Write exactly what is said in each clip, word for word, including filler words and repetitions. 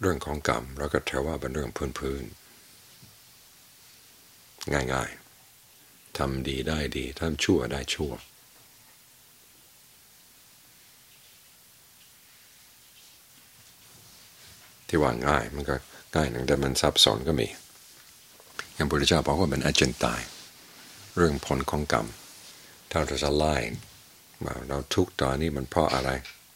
เรื่องของกรรมเราก็ถือว่าเป็นเรื่องพื้นๆง่ายๆทำดีได้ดีทำชั่วได้ชั่วที่ว่าง่ายมันก็ง่ายหนึ่งแต่มันซับซ้อนก็มีอย่างพระพุทธเจ้าบอกว่าเป็นอจินไตยเรื่องผลของกรรมถ้าเราจะไล่ว่าเราทุกข์ตอนนี้มันเพราะอะไร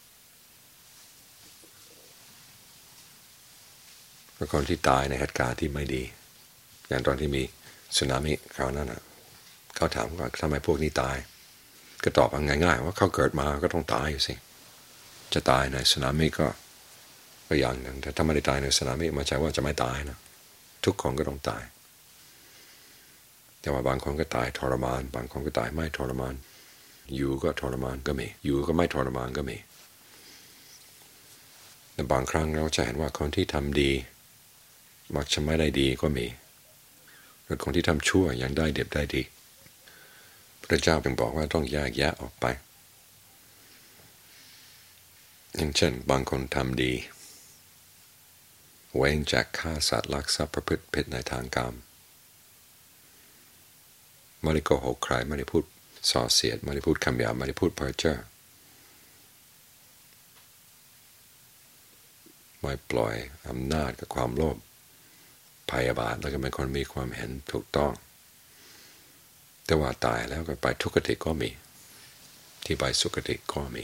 เพราะคนที่ตายในเหตุการณ์ที่ไม่ดีอย่างตอนที่มีสึนามิคราวนั้นนะเขาถามว่าทำไมพวกนี้ตายก็ตอบง่ายๆว่าเขาเกิดมาก็ต้องตายอยู่สิจะตายในสึนามิก็ก็อย่างหนึ่งแต่ถ้าไม่ได้ตายในสึนามิไม่ใช่ว่าจะไม่ตายนะทุกคนก็ต้องตายแต่ว่าบางคนก็ตายทรมานบางคนก็ตายไม่ทรมานอยู่ก็ทรมานก็มีอยู่ก็ไม่ทรมานก็มีแต่บางครั้งเราจะเห็นว่าคนที่ทำดีมักจะไม่ได้ดีก็มีหรือคนที่ทำชั่วยังได้เด็บได้ดีพระเจ้าเป็นบอกว่าต้องแยกแยะออกไปอย่างเช่นบางคนทำดีเว้นจากฆ่าสัตว์ลักทรัพย์ประพฤติผิดในทางกรรมไม่ได้โกหกใครไม่ได้พูดส่อเสียดไม่ได้พูดคำหยาบไม่ได้พูดเพ้อเจ้อไม่ปล่อยอำนาจกับความโลภพยาบาทแล้วก็เป็นคนมีความเห็นถูกต้องแต่ว่าตายแล้วก็ไปทุกขติก็มีที่ไปสุคติก็มี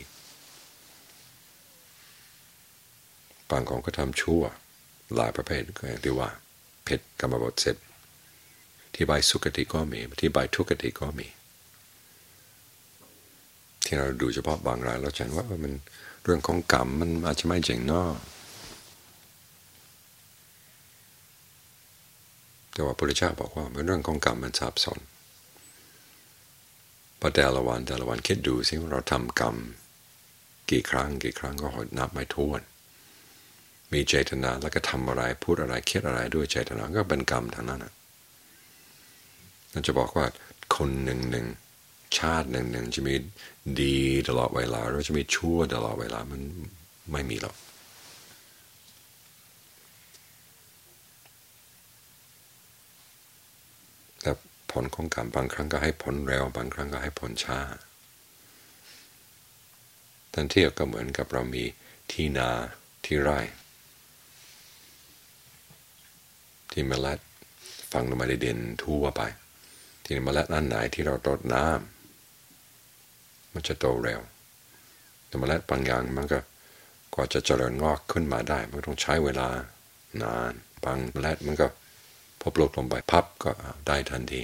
บางคนก็ทำชั่วหลายประเภทก็อย่างที่ว่าผิดกรรมบทเสร็จที่ไปสุคติก็มีที่ไปทุกขติก็มีที่เราดูเฉพาะบางรายเราจะเห็นว่ามันเรื่องของกรรมมันอาจจะไม่จริงเนาะแต่ว่าพระพุทธเจ้าบอกว่าเป็นเรื่องของกรรมมันซับซ้อนพอแต่ละวันแต่ละวันคิดดูสิว่าเราทำกรรมกี่ครั้งกี่ครั้งก็หดนับไม่ถ้วนมีเจตนาแล้วก็ทำอะไรพูดอะไรคิดอะไรด้วยเจตนาก็เป็นกรรมทั้งนั้นนะเราจะบอกว่าคนหนึ่งหนึ่งชาติหนึ่งหนึ่งจะมีดีตลอดเวลาหรือจะมีชั่วตลอดเวลามันไม่มีหรอกแต่ผลของกรรมบางครั้งก็ให้ผลเร็วบางครั้งก็ให้ผลช้าทันเทียบก็เหมือนกับเรามีที่นาที่ไร่ที่เมล็ดฝังลงมาในดินทั่วไปที่เมล็ดอันไหนที่เรารดน้ำมันจะโตเร็วแต่เมล็ดบางอย่างมันก็กว่าจะเจริญงอกขึ้นมาได้มันต้องใช้เวลานานบางเมล็ดมันก็พอปลูกลงไปพับก็ได้ทันที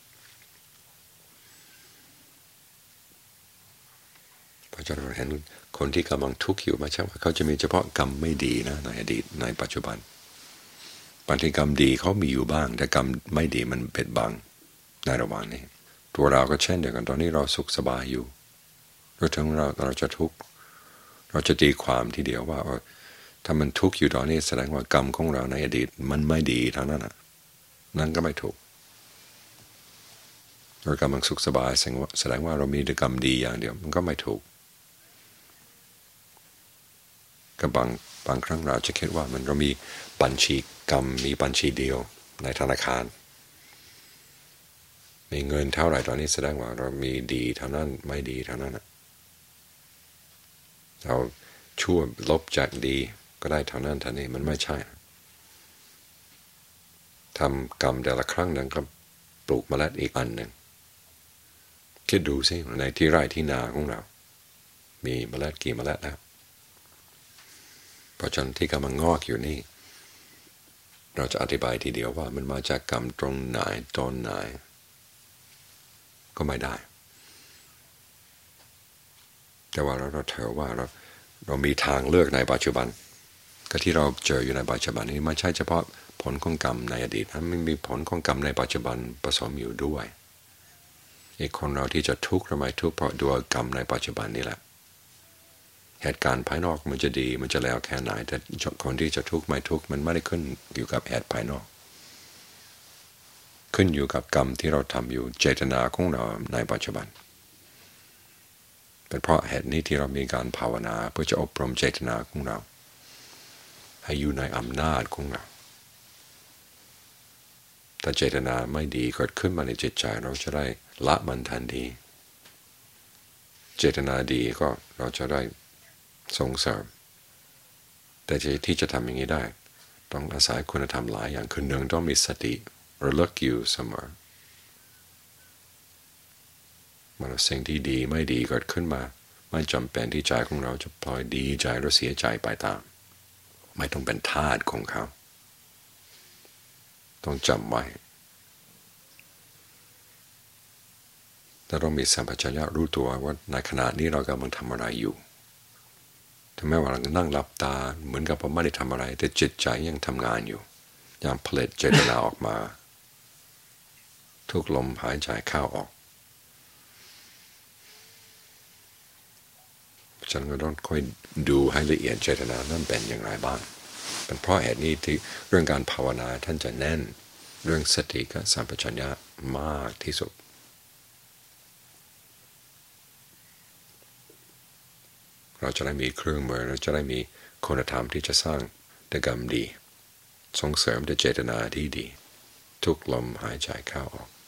เพราะฉะนั้นเราเห็นคนที่กำลังทุกข์อยู่ไม่ใช่ว่าเขาจะมีเฉพาะกรรมไม่ดีนะในอดีตในปัจจุบันบางทีกรรมดีเขามีอยู่บ้างแต่กรรมไม่ดีมันปิดบังในระหว่างนี้ตัวเราก็เช่นเดียวกันตอนนี้เราสุขสบายอยู่หรือถึงเราเราจะทุกข์เราจะตีความทีเดียวว่าถ้ามันทุกข์อยู่ตอนนี้แสดงว่ากรรมของเราในอดีตมันไม่ดีทั้งนั้นนะนั่นก็ไม่ถูกเรากำลังสุขสบายแสดงว่าเรามีแต่กรรมดีอย่างเดียวมันก็ไม่ถูกกับบางบางครั้งเราจะคิดว่ามันเรามีบัญชีกรรมมีบัญชีเดียวในธนาคารมีเงินเท่าไหร่ตอนนี้แสดงว่าเรามีดีเท่านั้นไม่ดีเท่านั้นเราชั่วลบจากดีก็ได้เท่านั้นเท่านี้มันไม่ใช่ทำกรรมแต่ละครั้งนั้นก็ปลูกเมล็ดอีกอันหนึ่งคิดดูสิในที่ไร่ที่นาของเรามีเมล็ดกี่เมล็ดแล้วเพราะฉะนั้นที่กำลังงอกอยู่นี่เราจะอธิบายทีเดียวว่ามันมาจากกรรมตรงไหนตอนไหนก็ไม่ได้แต่ว่าเราเราเถอะว่าเราเรามีทางเลือกในปัจจุบันก็ที่เราเจออยู่ในปัจจุบันนี้ไม่ใช่เฉพาะผลของกรรมในอดีตนะมันมีผลของกรรมในปัจจุบันผสมอยู่ด้วยอีกคนเราที่จะทุกข์หรือไม่ทุกข์เพราะดูกรรมในปัจจุบันนี่แหละเหตุการณ์ภายนอกมันจะดีมันจะแล้วแค่ไหนแต่คนที่จะทุกข์ไม่ทุกข์มันไม่ได้ขึ้นอยู่กับเหตุภายนอกขึ้นอยู่กับกรรมที่เราทำอยู่เจตนาของเราในปัจจุบันเป็นเพราะเหตุนี้ที่เรามีการภาวนาเพื่อจะอบรมเจตนาของเราให้อยู่ในอำนาจของเราถ้าเจตนาไม่ดีเกิดขึ้นมาในจิตใจเราจะได้ละมันทันทีเจตนาดีก็เราจะได้ส่งเสริมแต่ที่จะทำอย่างนี้ได้ต้องอาศัยคุณธรรมหลายอย่างคือหนึ่งต้องมีสติระลึกอยู่เสมอมันสิ่งที่ดีไม่ดีเกิดขึ้นมาไม่จำเป็นที่ใจของเราจะพลอยดีใจหรือเสียใจไปตามไม่ต้องเป็นทาสของเขาต้องจำไว้แต่เรามีสัมปชัญญะรู้ตัวว่าในขณะนี้เรากำลังทำอะไรอยู่ถึงแม้ว่าเรานั่งหลับตาเหมือนกับผมไม่ได้ทำอะไรแต่จิตใจยังทำงานอยู่ยังผลิตเจตนาออกมาทุกลมหายใจเข้าออกฉันก็ต้องค่อยดูให้ละเอียดเจตนานั้นเป็นอย่างไรบ้างเป็นเพราะเหตุนี้ที่เรื่องการภาวนาท่านจะแน่นเรื่องสติกับสัมปชัญญะมากที่สุดเราจะได้มีเครื่องมือเราจะได้มีคุณธรรมที่จะสร้างแต่กรรมดีส่งเสริมแต่เจตนาที่ดีทุกลมหายใจเข้าออก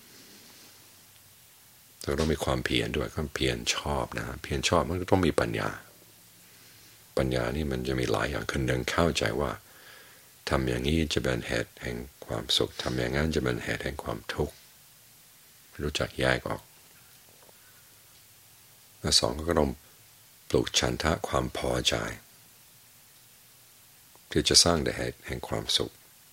เราต้องมีความเพียรด้วยความเพียรชอบนะเพียรชอบมันก็ต้องมีปัญญาปัญญานี่มันจะมีหลายอย่างคือหนึ่งเข้าใจว่าทำอย่างนี้จะเป็นเหตุแห่งความสุขทำอย่างนั้นจะเป็นเหตุแห่งความทุกข์รู้จักแยกออกและสองก็ต้องปลูกฉันทะความพอใจที่จะสร้างแต่เหตุแห่งความสุข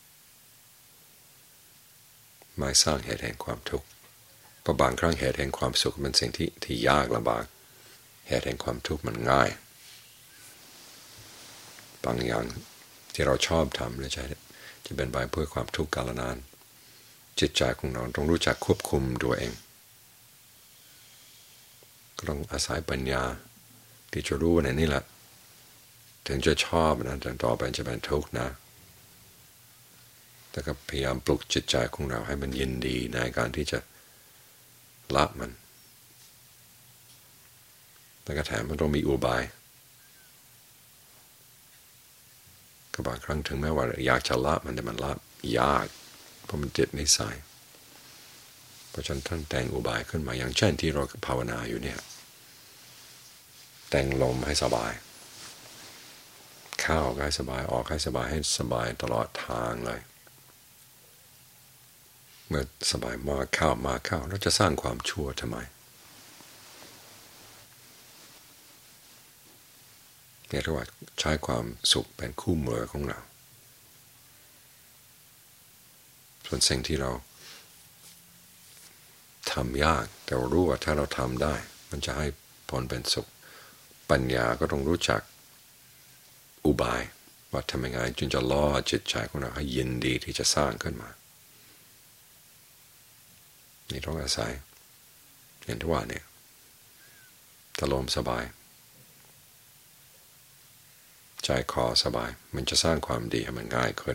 ไม่สร้างเหตุแห่งความทุกข์เพราะบางครั้งเหตุแห่งความสุขมันสิ่งที่ที่ยากลำบากเหตุแห่งความทุกข์มันง่ายบางอย่างที่เราชอบทำเลยใช่จะเป็นไปเพื่อความทุกข์กาลนานจิตใจของเราต้องรู้จักควบคุมตัวเองก็ต้องอาศัยปัญญาที่จะรู้ว่าในนี่แหละถึงจะชอบนะแต่ต่อไปจะเป็นทุกข์นะแต่ก็พยายามปลุกจิตใจของเราให้มันยินดีในการที่จะละมันแต่ก็แถมมันต้องมีอุบายก็บางครั้งถึงแม้ว่าอยากจะละมันแต่มันละยากเพราะมันติดนิสัยเพราะฉะนั้นท่านแต่งอุบายขึ้นมาอย่างเช่นที่เราภาวนาอยู่เนี่ยแต่งลมให้สบายเข้าให้สบายออกให้สบายให้สบายตลอดทางเลยเมื่อสบายมากเข้ามากเข้าเราจะสร้างความชั่วทำไมเรียกว่าใช้ความสุขเป็นคู่มือของเราส่วนสิ่งที่เราทำยากแต่รู้ว่าถ้าเราทำได้มันจะให้ผลเป็นสุขปัญญาก็ต้องรู้จักอุบายว่าทำยังไงจึงจะล่อจิตใจของเราให้ยินดีที่จะสร้างขึ้นมานี่ต้องอาศัยเห็นทุกว่าเนี่ยตะลมสบายใจคอสบายมันจะสร้างความดีให้มันง่ายขึ้น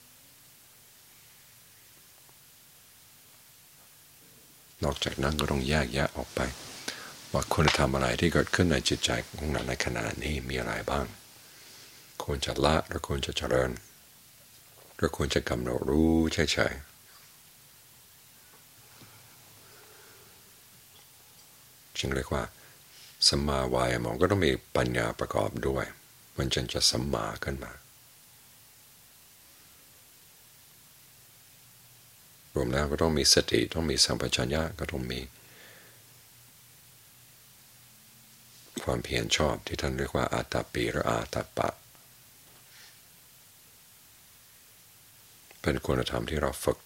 นอกจากนั้นก็ต้องแยกแยะออกไปว่าคุณธรรมอะไรที่เกิดขึ้นในจิตใจของเราในขณะนี้มีอะไรบ้างควรจะละหรือควรจะเจริญหรือควรจะกำหนดรู้เฉยๆจึงเรียกว่าสัมมาวายามะก็ต้องมีปัญญาประกอบด้วยมันจึงจะสัมมาขึ้นมารวมแล้วก็ต้องมีสติต้องมีสัมปชัญญะก็ต้องมีความเพียรชอบที่ท่านเรียกว่าอาตาปีหรืออาตาปะเป็นคุณธรรมที่เราฝึก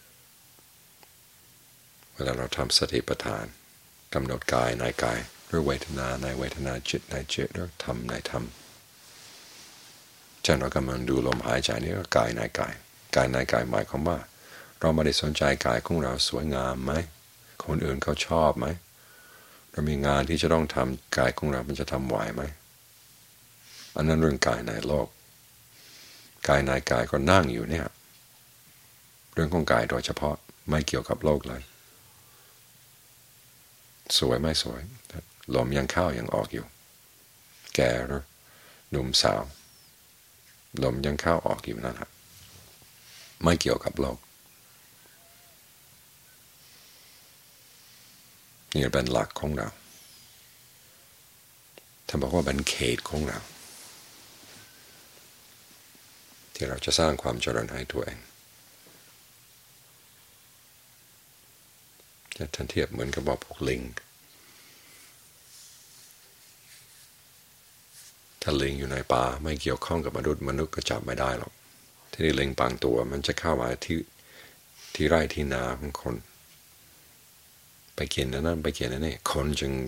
เวลาเราทำสติปัฏฐานกำหนดกายในกายหรือเวทนาในเวทนาจิตในจิตหรือธรรมในธรรมเช่นเรากำลังดูลมหายใจนี่ก็กายในกายกายในกายหมายความว่าเราไม่ได้สนใจกายของเราสวยงามไหมคนอื่นเขาชอบไหมเรามีงานที่จะต้องทำกายของเรามันจะทำไหวไหมอันนั้นเรื่องกายในโลกกายในกายก็นั่งอยู่เนี่ยเรื่องของกายโดยเฉพาะไม่เกี่ยวกับโลกเลยสวยไม่สวยลมยังเข้ายังออกอยู่แก่หรือหนุ่มสาวลมยังเข้าออกอยู่นั่นแหละไม่เกี่ยวกับโลกนี่เป็นหลักของเราถ้าบอกว่าเป็นเขตของเราที่เราจะสร้างความเจริญให้ตัวเองจะท่านเทียบเหมือนกับว่าพวกลิงถ้าลิงอยู่ในป่าไม่เกี่ยวข้องกับมนุษย์มนุษย์ก็จับไม่ได้หรอกที่นี่ลิงบางตัวมันจะเข้ามาที่ที่ไร่ที่นาของคนไปกินนั่นไปกินนั่นนี่คนจึง